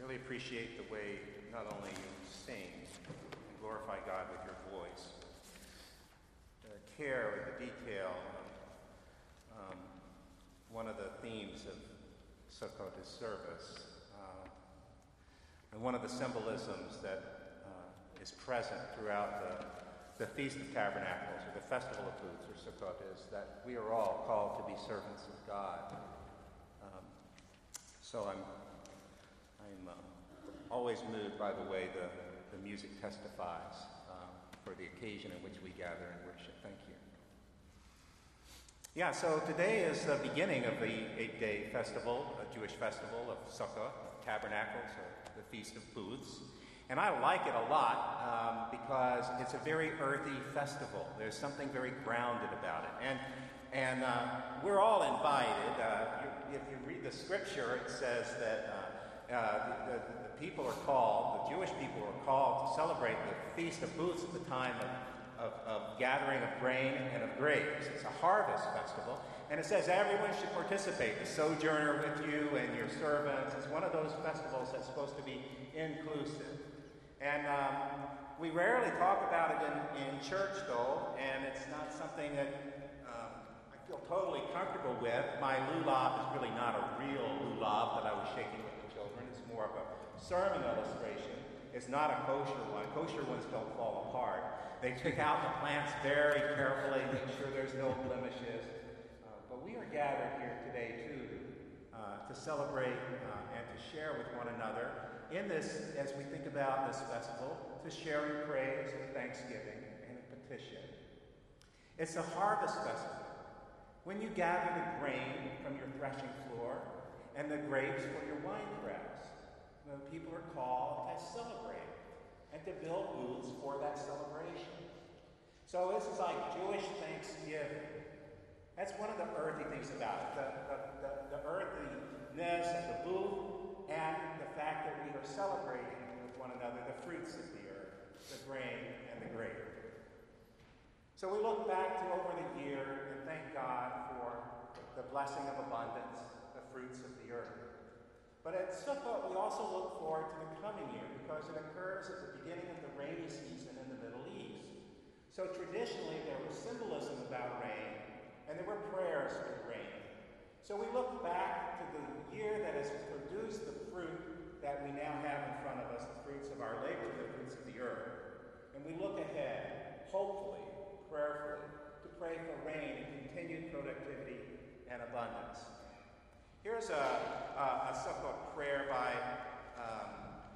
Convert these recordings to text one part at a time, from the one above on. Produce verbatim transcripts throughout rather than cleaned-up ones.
really appreciate the way not only you sing and glorify God with your voice, the care with the detail. Um, one of the themes of Sukkot is service. Uh, and one of the symbolisms that uh, is present throughout the, the Feast of Tabernacles, or the Festival of Booths, or Sukkot, is that we are all called to be servants of God. Um, so I'm I'm uh, always moved by the way the, the music testifies uh, for the occasion in which we gather and worship. Thank you. Yeah, so today is the beginning of the eight-day festival, a Jewish festival of Sukkot, Tabernacles, or the Feast of Booths. And I like it a lot um, because it's a very earthy festival. There's something very grounded about it. And and uh, we're all invited. Uh, you, if you read the scripture, it says that uh, Uh, the, the, the people are called, the Jewish people are called to celebrate the Feast of Booths at the time of, of, of gathering of grain and of grapes. It's a harvest festival, and it says everyone should participate. The sojourner with you and your servants. It's one of those festivals that's supposed to be inclusive. And um, we rarely talk about it in, in church, though, and it's not something that um, I feel totally comfortable with. My lulav is really not a real lulav that I was shaking with. It's more of a sermon illustration. It's not a kosher one. Kosher ones don't fall apart. They pick out the plants very carefully, make sure there's no blemishes. Uh, but we are gathered here today, too, uh, to celebrate uh, and to share with one another in this, as we think about this festival, to share in praise and thanksgiving and in petition. It's a harvest festival. When you gather the grain from your threshing floor and the grapes for your winepress, the people are called to celebrate and to build booths for that celebration. So this is like Jewish Thanksgiving. That's one of the earthy things about it, the, the, the, the earthiness of the booth and the fact that we are celebrating with one another the fruits of the earth, the grain and the grape. So we look back to over the year and thank God for the blessing of abundance, the fruits of the earth. But at Sukkot, we also look forward to the coming year because it occurs at the beginning of the rainy season in the Middle East. So traditionally, there was symbolism about rain, and there were prayers for the rain. So we look back to the year that has produced the fruit that we now have in front of us, the fruits of our labor, the fruits of the earth. And we look ahead, hopefully, prayerfully, to pray for rain and continued productivity and abundance. Here's a, a, a Sukkot prayer by um,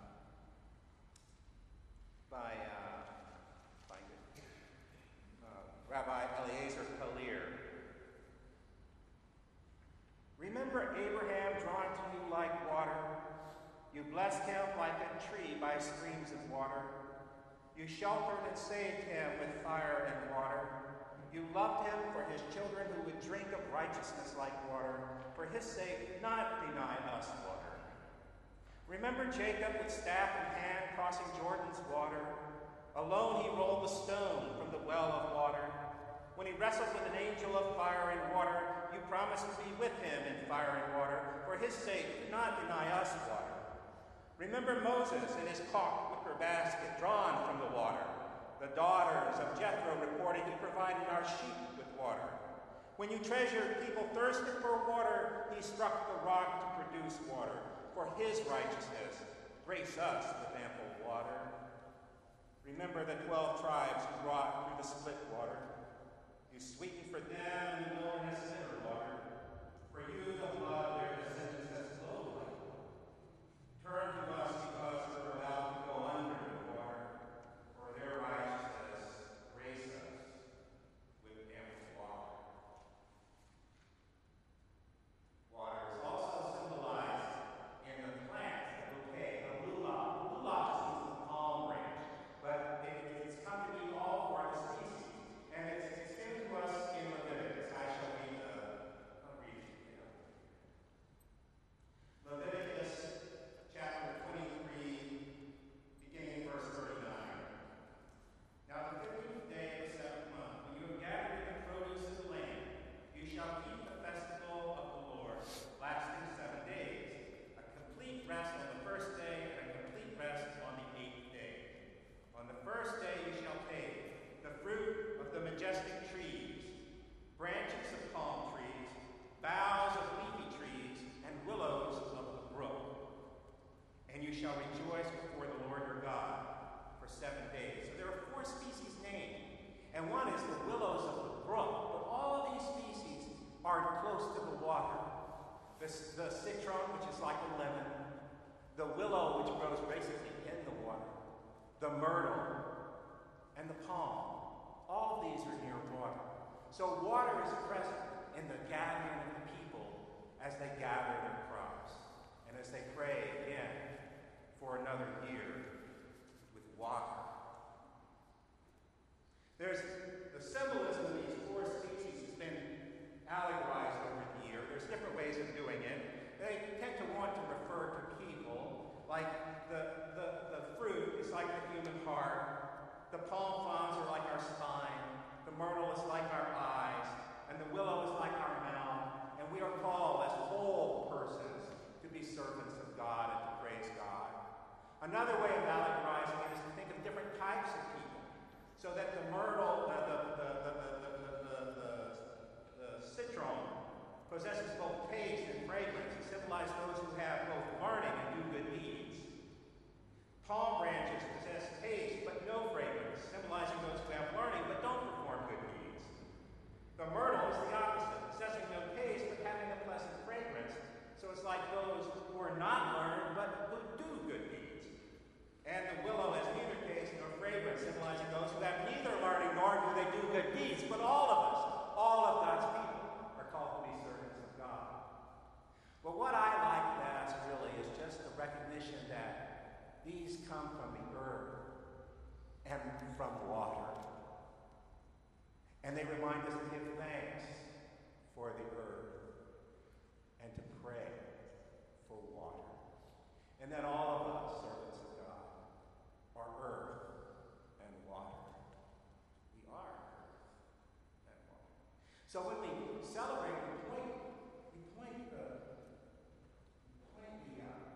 by uh, find it, uh, Rabbi Eliezer Kalir. Remember Abraham drawn to you like water. You blessed him like a tree by streams of water. You sheltered and saved him with fire and water. You loved him for his children who would drink of righteousness like water. For his sake, do not deny us water. Remember Jacob with staff in hand crossing Jordan's water. Alone he rolled the stone from the well of water. When he wrestled with an angel of fire and water, you promised to be with him in fire and water. For his sake, do not deny us water. Remember Moses in his caulk wicker basket drawn from the water. The daughters of Jethro reported he provided our sheep with water. When you treasured people thirsted for water, he struck the rock to produce water. For his righteousness, grace us with ample water. Remember the twelve tribes you brought through the split water. You sweetened for them in the wilderness bitter water. For you, the blood of their descendants has flowed like water. Turn to us because we're about to go under the water. For their righteousness, grace us with ample water. Water is also symbolized in the plant, the bouquet, the lulav. Lulav just means a palm branch, but it, it's come to do all for the species. And it's, it's given to us in Leviticus. I shall read the, I'll read it, you know. the, the citron, which is like a lemon, the willow, which grows basically in the water, the myrtle, and the palm. All of these are near water. So water is present in the gathering of the people as they gather their crops and as they pray again for another year with water. There's the symbolism of these four species has been allegorized over the year. There's different ways of doing it. They tend to want to refer to people, like the, the, the fruit is like the human heart, the palm fronds are like our spine, the myrtle is like our eyes, and the willow is like our mouth, and we are called as whole persons to be servants of God and to praise God. Another way of allegorizing it is to think of different types of people, so that the myrtle, uh, the, the, the, the, the, the, the, the citron possesses both taste and fragrance. It symbolizes those who have both learning and do good deeds. Palm branches possess taste but no fragrance, symbolizing those who have learning but don't perform good deeds. The myrtle is the opposite, possessing no taste but having a pleasant fragrance. So it's like those who are not learned but who do good deeds. And the willow has neither taste nor fragrance, symbolizing those who have neither learning nor do they do good deeds. But all of us, all of God's people, are called to be servants of God. But what I like best really is just the recognition that these come from the earth and from water. And they remind us to give thanks for the earth and to pray for water. And that all of us, servants of God, are earth and water. We are earth and water. So when we celebrate, we point, we point the, point the uh,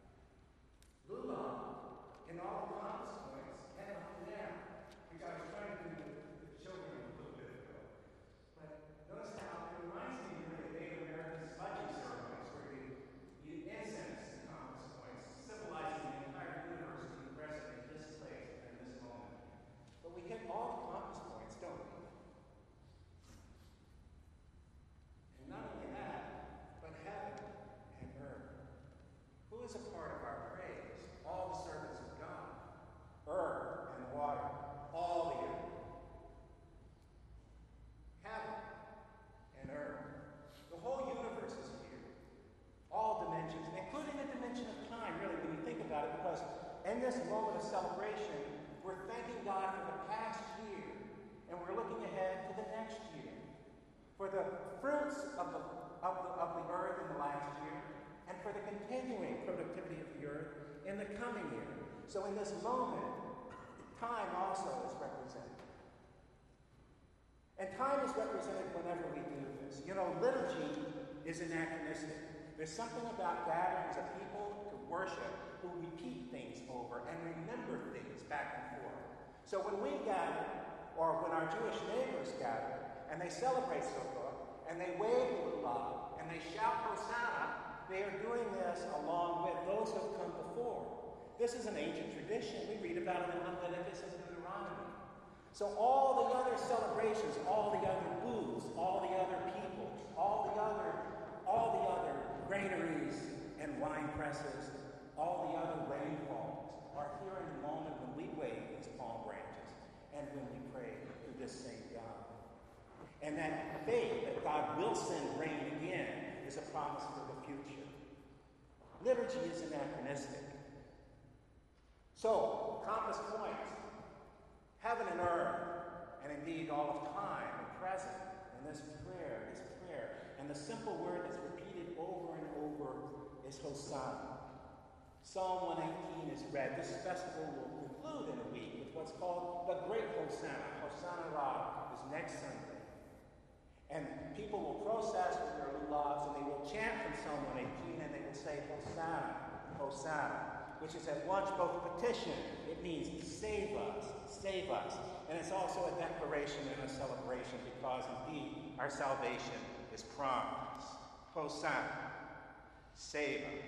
lula in all the compass points, head up and down. Which I was trying to do with the children a little bit ago. But notice how it reminds me of the Native American smudging ceremonies where you, you incense the compass points, symbolizing the entire universe being present in this place and in this moment. But we hit all the compass points, don't we? And not only that, but heaven and earth. Who is a part of our praise? All the servants of God. Earth and water. All the earth. Heaven and earth. The whole universe is here. All dimensions, including the dimension of time, really, when you think about it, because in this moment of celebration, we're thanking God for the past year, and we're looking ahead to the next year. For the fruits of the, of the, of the earth in the last year, and for the continuing productivity of the earth in the coming year. So in this moment, time also is represented. And time is represented whenever we do this. You know, liturgy is anachronistic. There's something about gatherings of people to worship who repeat things over and remember things back and forth. So when we gather, or when our Jewish neighbors gather, and they celebrate Sukkot, and they wave the lulav, and they shout Hosanna, they are doing this along with those who have come before. This is an ancient tradition. We read about it in Leviticus and Deuteronomy. So all the other celebrations, all the other booths, all the other people, all the other, all the other granaries and wine presses, all the other rainfalls are here in the moment when we wave these palm branches and when we pray to this same God. And that faith that God will send rain again is a promise for the future. Liturgy is anachronistic. So, compass points, heaven and earth, and indeed all of time are present in this prayer, this prayer. And the simple word that's repeated over and over is Hosanna. Psalm one eighteen is read. This festival will conclude in a week with what's called the Great Hosanna. Hosanna Rav is next Sunday. And people will process with their lulavs, and they will chant from Psalm one eighteen, and they will say, Hosanna, Hosanna, which is at once both a petition, it means save us, save us. And it's also a declaration and a celebration because indeed our salvation is promised. Hosanna, save us.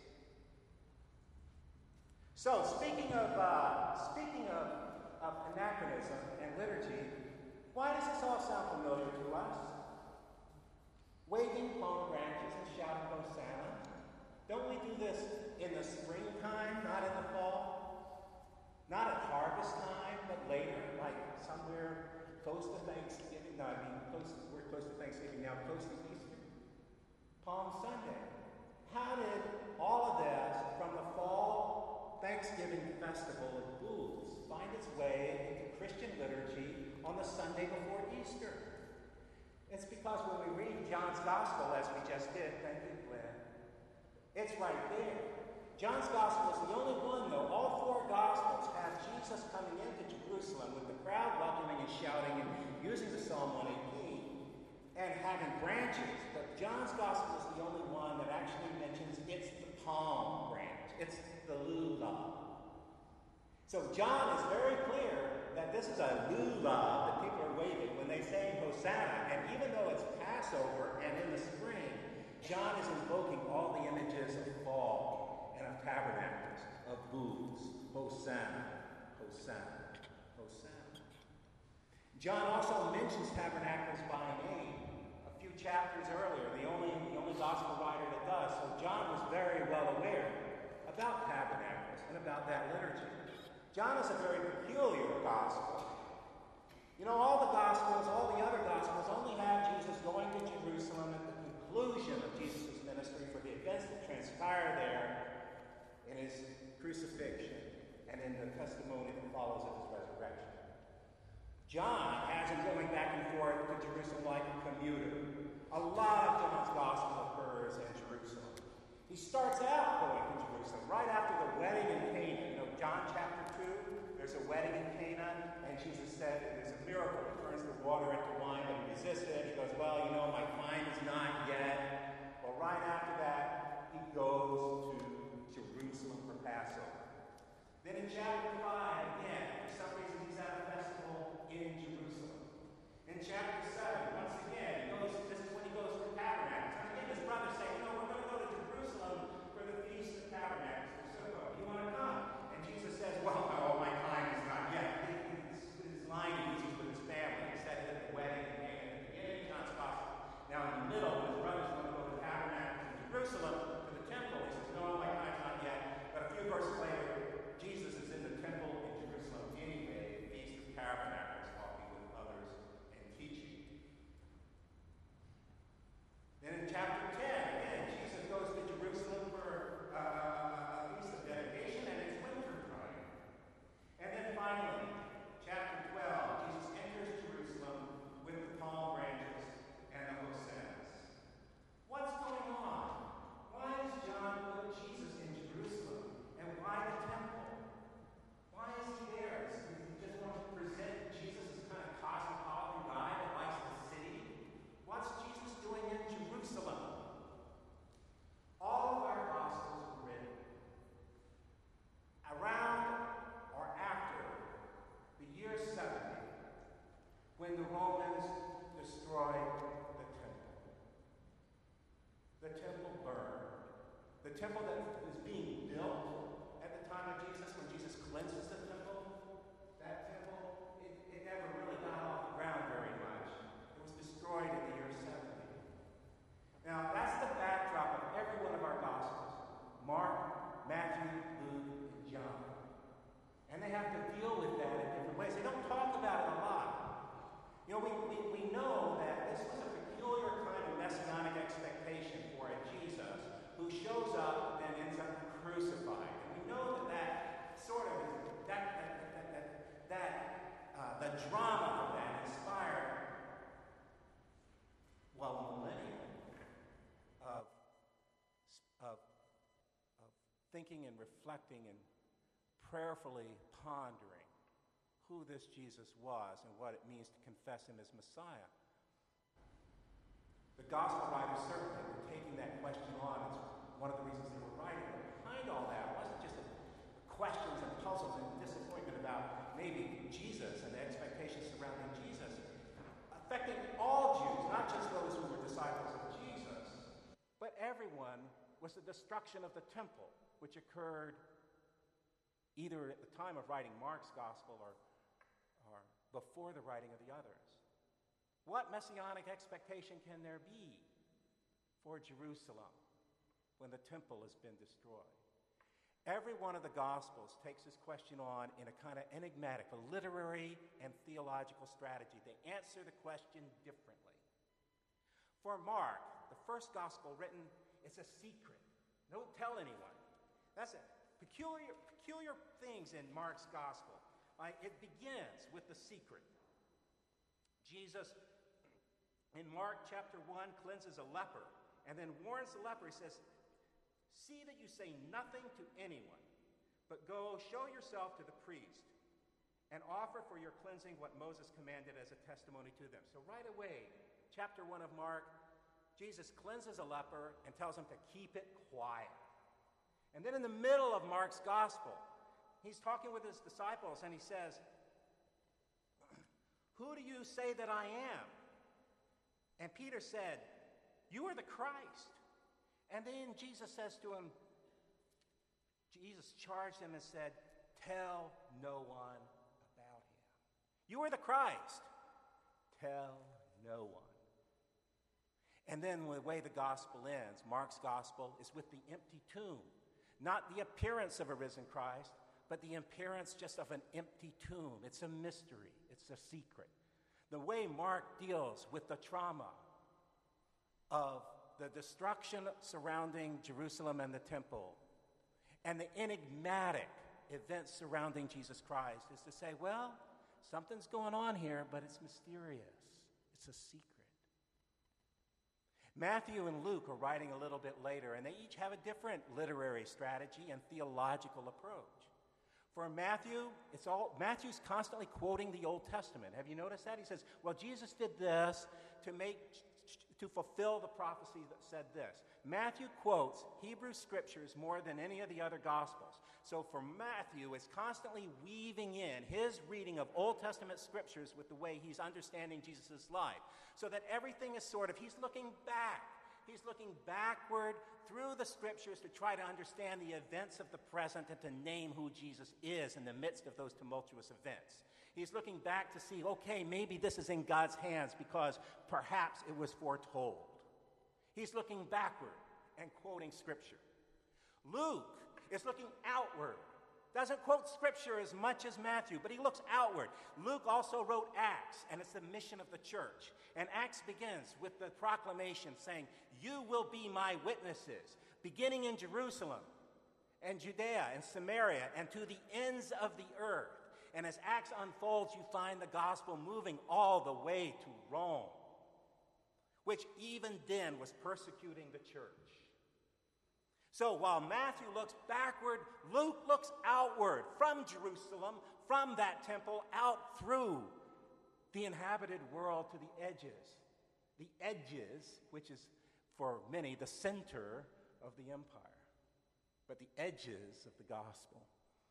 So speaking of uh, speaking of, of anachronism and liturgy, why does this all sound familiar to us? waving palm branches and shouting Hosanna. Don't we do this in the springtime, not in the fall? Not at harvest time, but later, like somewhere close to Thanksgiving. No, I mean, close, we're close to Thanksgiving now, close to Easter. Palm Sunday. How did all of this from the fall Thanksgiving festival of booths find its way into Christian liturgy on the Sunday before Easter? It's because when we read John's Gospel, as we just did, thank you, Glenn, it's right there. John's Gospel is the only one, though. All four Gospels have Jesus coming into Jerusalem with the crowd welcoming and shouting and using the Psalm one eighteen and having branches. But John's Gospel is the only one that actually mentions it's the palm branch. It's the lulav. So John is very clear that this is a lulav that people are waving when they say Hosanna. And even though it's Passover and in the spring, John is invoking all the images of fall and of tabernacles, of booths. Hosanna, Hosanna, Hosanna. John also mentions tabernacles by name a few chapters earlier, the only, the only gospel writer that does. So John was very well aware about tabernacles and about that liturgy. John is a very peculiar gospel. You know, all the gospels, all the other gospels only have Jesus going to Jerusalem at the conclusion of Jesus' ministry for the events that transpire there in his crucifixion and in the testimony that follows of his resurrection. John has him going back and forth to Jerusalem like a commuter. A lot of John's gospel occurs in Jerusalem. He starts out going to Jerusalem right after the wedding in Cana. You know, John chapter two, there's a wedding in Cana, and Jesus said it is a miracle. He turns the water into wine, but he resisted. He goes, well, you know, my time is not yet. Well, right after that, he goes to Jerusalem for Passover. Then in chapter five, again, for some reason he's at a festival in Jerusalem. In chapter seven, once again, he goes, this is when he goes for Tabernacles. And again, his brothers say, you know, we're going to go to Jerusalem for the Feast of Tabernacles. So, do you want to come? And Jesus says, well, no, my time is not yet. His line he uses with his family. He said it at the wedding and at the beginning of John's Gospel. Now, in the middle, when his brothers want to go to Tabernacles in Jerusalem, to the temple, he says, no, my time's not yet. But a few verses later, Jesus is in the temple in Jerusalem anyway, the Feast of Tabernacles, talking with others and teaching. Then in chapter ten, again, Jesus goes to Jerusalem for uh, a feast of dedication, and it's winter time. And then finally, chapter twelve, Jesus enters Jerusalem with the palm branches and the hosannas. What's going on? Why does John put Jesus in Jerusalem? And why the temple? Why is he there? Does he just want to present Jesus as kind of cosmopolitan guy that likes the city? What's Jesus doing in Jerusalem? All of our Gospels were written around or after the year seventy, when the Romans destroyed the temple. The temple burned. The temple that was being built at the time of Jesus, when Jesus cleanses the temple, that temple, it, it never really got off the ground very much. It was destroyed in the year seventy. Now, that's the backdrop of every one of our Gospels. Mark, Matthew, Luke, and John. And they have to deal with that in different ways. They don't talk about it a lot. You know, we, we, we know that this was a peculiar kind of messianic expectation for a Jesus who shows up and ends up crucified. And we know that that sort of, that, that, that, that, that uh, the drama of that inspired, well, millennia of, of, of thinking and reflecting and prayerfully pondering who this Jesus was and what it means to confess him as Messiah. The gospel writers certainly were taking that question on. It's one of the reasons they were writing. But behind all that wasn't just a questions and puzzles and disappointment about maybe Jesus and the expectations surrounding Jesus, affecting all Jews, not just those who were disciples of Jesus, but everyone, was the destruction of the temple, which occurred either at the time of writing Mark's gospel or, or before the writing of the others. What messianic expectation can there be for Jerusalem when the temple has been destroyed? Every one of the Gospels takes this question on in a kind of enigmatic, a literary and theological strategy. They answer the question differently. For Mark, the first Gospel written, it's a secret. Don't tell anyone. That's it. Peculiar, peculiar things in Mark's Gospel. Uh, it begins with the secret. Jesus, in Mark chapter one, cleanses a leper and then warns the leper. He says, "See that you say nothing to anyone, but go show yourself to the priest and offer for your cleansing what Moses commanded as a testimony to them." So right away, chapter one of Mark, Jesus cleanses a leper and tells him to keep it quiet. And then in the middle of Mark's gospel, he's talking with his disciples and he says, "Who do you say that I am?" And Peter said, "You are the Christ." And then Jesus says to him, Jesus charged him and said, "Tell no one about him. You are the Christ. Tell no one." And then the way the gospel ends, Mark's gospel, is with the empty tomb. Not the appearance of a risen Christ, but the appearance just of an empty tomb. It's a mystery. It's a secret. The way Mark deals with the trauma of the destruction surrounding Jerusalem and the temple and the enigmatic events surrounding Jesus Christ is to say, well, something's going on here, but it's mysterious. It's a secret. Matthew and Luke are writing a little bit later, and they each have a different literary strategy and theological approach. For Matthew, it's all Matthew's constantly quoting the Old Testament. Have you noticed that? He says, well, Jesus did this to make to fulfill the prophecy that said this. Matthew quotes Hebrew scriptures more than any of the other Gospels. So for Matthew, it's constantly weaving in his reading of Old Testament scriptures with the way he's understanding Jesus' life. So that everything is sort of, he's looking back. He's looking backward through the scriptures to try to understand the events of the present and to name who Jesus is in the midst of those tumultuous events. He's looking back to see, okay, maybe this is in God's hands because perhaps it was foretold. He's looking backward and quoting scripture. Luke is looking outward. Doesn't quote scripture as much as Matthew, but he looks outward. Luke also wrote Acts, and it's the mission of the church. And Acts begins with the proclamation saying, "You will be my witnesses, beginning in Jerusalem and Judea and Samaria and to the ends of the earth." And as Acts unfolds, you find the gospel moving all the way to Rome, which even then was persecuting the church. So while Matthew looks backward, Luke looks outward from Jerusalem, from that temple, out through the inhabited world to the edges. The edges, which is for many the center of the empire, but the edges of the gospel.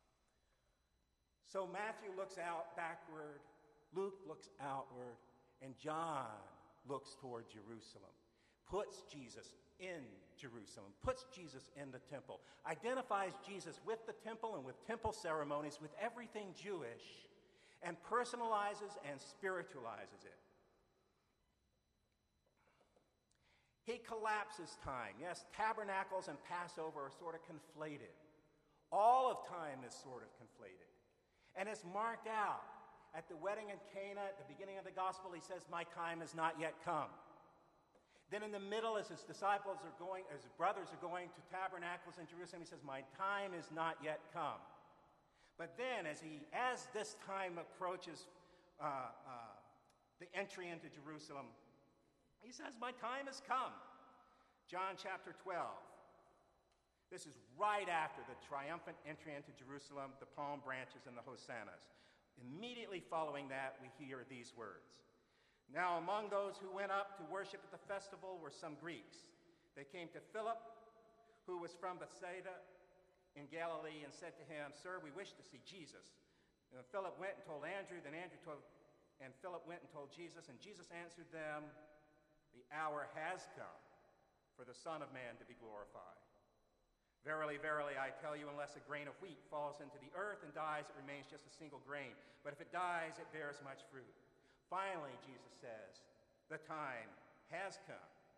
So Matthew looks out backward, Luke looks outward, and John looks toward Jerusalem, puts Jesus in Jerusalem, puts Jesus in the temple, identifies Jesus with the temple and with temple ceremonies, with everything Jewish, and personalizes and spiritualizes it. He collapses time. Yes, tabernacles and Passover are sort of conflated. All of time is sort of conflated. And it's marked out. At the wedding in Cana, at the beginning of the gospel, he says, "My time has not yet come." Then in the middle, as his disciples are going, as his brothers are going to tabernacles in Jerusalem, he says, "My time is not yet come." But then, as he, as this time approaches uh, uh, the entry into Jerusalem, he says, "My time has come." John chapter twelve. This is right after the triumphant entry into Jerusalem, the palm branches and the hosannas. Immediately following that, we hear these words. "Now among those who went up to worship at the festival were some Greeks. They came to Philip, who was from Bethsaida in Galilee, and said to him, 'Sir, we wish to see Jesus.' And Philip went and told Andrew, then Andrew told, and Philip went and told Jesus, and Jesus answered them, 'The hour has come for the Son of Man to be glorified. Verily, verily, I tell you, unless a grain of wheat falls into the earth and dies, it remains just a single grain. But if it dies, it bears much fruit.' Finally, Jesus says, 'The time has come,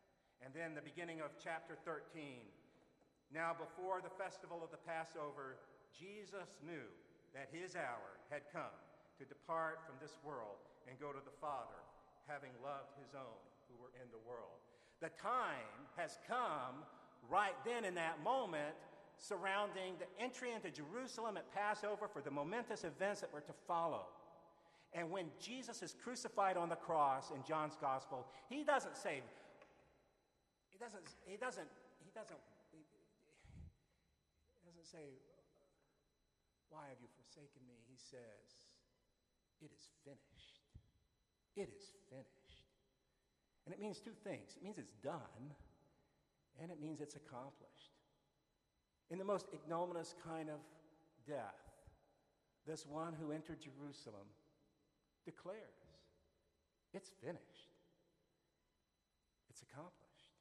And then the beginning of chapter thirteen. Now before the festival of the Passover, Jesus knew that his hour had come to depart from this world and go to the Father, having loved his own who were in the world. The time has come right then in that moment surrounding the entry into Jerusalem at Passover for the momentous events that were to follow. And when Jesus is crucified on the cross in John's gospel, he doesn't say, he doesn't, he doesn't, he doesn't, he doesn't say, why have you forsaken me? He says, it is finished. It is finished. And it means two things. It means it's done, and it means it's accomplished. In the most ignominious kind of death, this one who entered Jerusalem declares, it's finished. It's accomplished.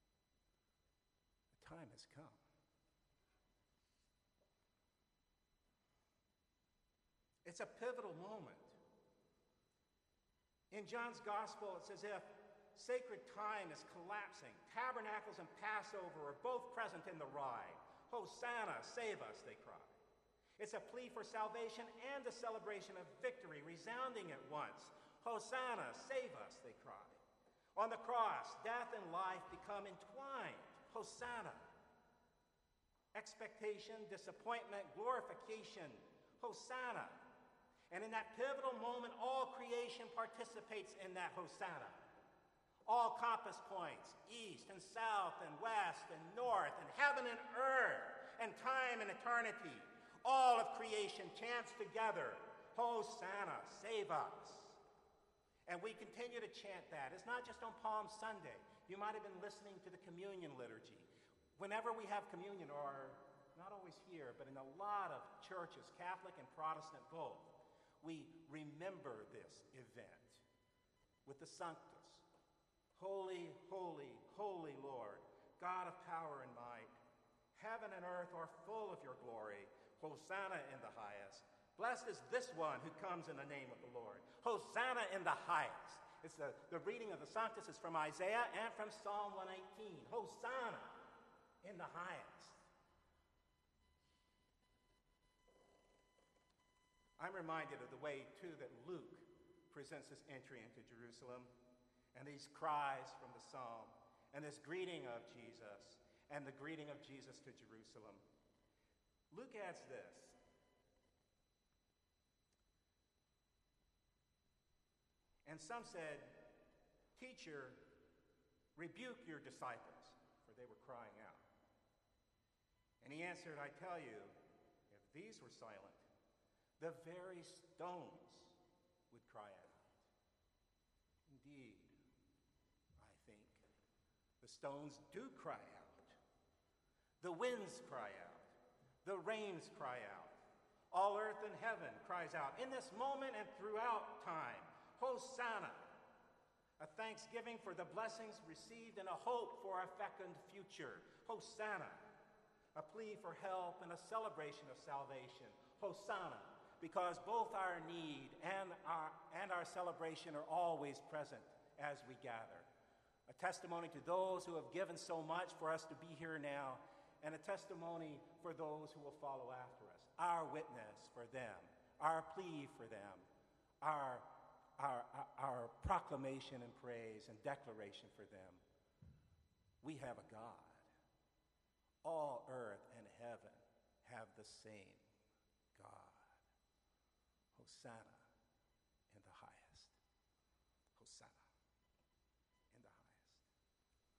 The time has come. It's a pivotal moment. In John's gospel, it's as if sacred time is collapsing. Tabernacles and Passover are both present in the ride. Hosanna, save us, they cry. It's a plea for salvation and a celebration of victory, resounding at once. Hosanna, save us, they cry. On the cross, death and life become entwined. Hosanna. Expectation, disappointment, glorification. Hosanna. And in that pivotal moment, all creation participates in that Hosanna. All compass points, east and south and west and north and heaven and earth and time and eternity, all of creation chants together, Hosanna, save us. And we continue to chant that. It's not just on Palm Sunday. You might have been listening to the communion liturgy. Whenever we have communion, or not always here, but in a lot of churches, Catholic and Protestant both, we remember this event with the Sanctus. Holy, holy, holy Lord, God of power and might, heaven and earth are full of your glory. Hosanna in the highest. Blessed is this one who comes in the name of the Lord. Hosanna in the highest. It's the, the reading of the Sanctus is from Isaiah and from Psalm one eighteen. Hosanna in the highest. I'm reminded of the way, too, that Luke presents his entry into Jerusalem, and these cries from the psalm, and this greeting of Jesus, and the greeting of Jesus to Jerusalem. Luke adds this. And some said, "Teacher, rebuke your disciples," for they were crying out. And he answered, "I tell you, if these were silent, the very stones would cry out." Indeed, I think, the stones do cry out. The winds cry out. The rains cry out. All earth and heaven cries out. In this moment and throughout time, Hosanna, a thanksgiving for the blessings received and a hope for a fecund future. Hosanna, a plea for help and a celebration of salvation. Hosanna, because both our need and our, and our celebration are always present as we gather. A testimony to those who have given so much for us to be here now, and a testimony for those who will follow after us. Our witness for them, our plea for them, our, our, our, our proclamation and praise and declaration for them. We have a God. All earth and heaven have the same God. Hosanna